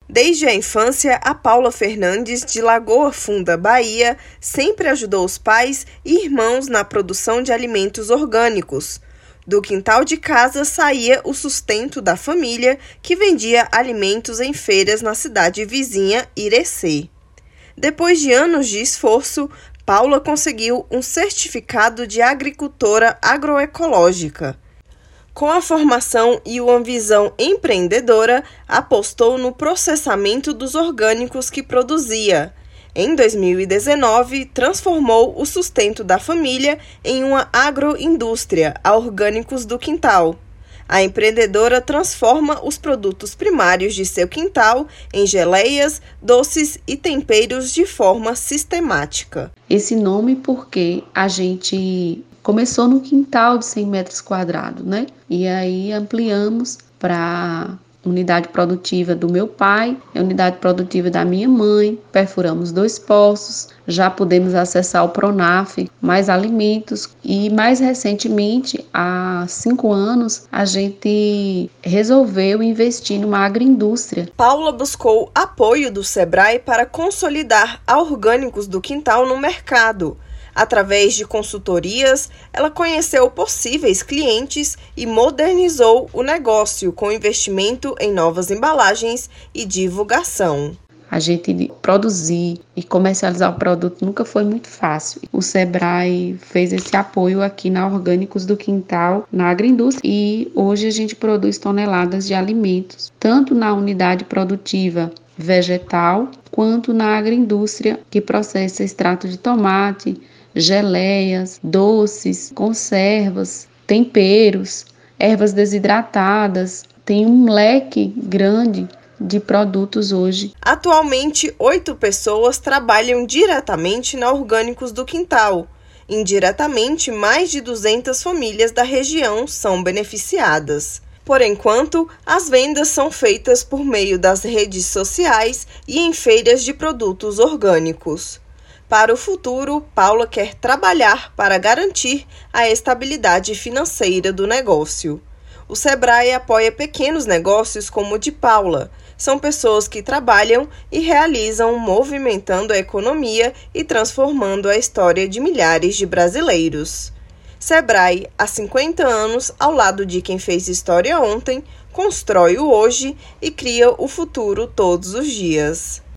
Desde a infância, a Paula Fernandes, de Lagoa Funda, Bahia, sempre ajudou os pais e irmãos na produção de alimentos orgânicos. Do quintal de casa saía o sustento da família, que vendia alimentos em feiras na cidade vizinha, Irecê. Depois de anos de esforço, Paula conseguiu um certificado de agricultora agroecológica. Com a formação e uma visão empreendedora, apostou no processamento dos orgânicos que produzia. Em 2019, transformou o sustento da família em uma agroindústria, a Orgânicos do Quintal. A empreendedora transforma os produtos primários de seu quintal em geleias, doces e temperos de forma sistemática. Esse nome porque a gente começou no quintal de 100 metros quadrados, né? E aí ampliamos para unidade produtiva do meu pai, a unidade produtiva da minha mãe, perfuramos 2 poços, já podemos acessar o Pronaf, mais alimentos e mais recentemente, há 5 anos, a gente resolveu investir numa agroindústria. Paula buscou apoio do Sebrae para consolidar a Orgânicos do Quintal no mercado. Através de consultorias, ela conheceu possíveis clientes e modernizou o negócio com investimento em novas embalagens e divulgação. A gente produzir e comercializar o produto nunca foi muito fácil. O Sebrae fez esse apoio aqui na Orgânicos do Quintal, na agroindústria, e hoje a gente produz toneladas de alimentos, tanto na unidade produtiva vegetal, quanto na agroindústria, que processa extrato de tomate, geleias, doces, conservas, temperos, ervas desidratadas. Tem um leque grande de produtos hoje. Atualmente, 8 pessoas trabalham diretamente na Orgânicos do Quintal. Indiretamente, mais de 200 famílias da região são beneficiadas. Por enquanto, as vendas são feitas por meio das redes sociais e em feiras de produtos orgânicos. Para o futuro, Paula quer trabalhar para garantir a estabilidade financeira do negócio. O Sebrae apoia pequenos negócios como o de Paula. São pessoas que trabalham e realizam, movimentando a economia e transformando a história de milhares de brasileiros. Sebrae, há 50 anos, ao lado de quem fez história ontem, constrói o hoje e cria o futuro todos os dias.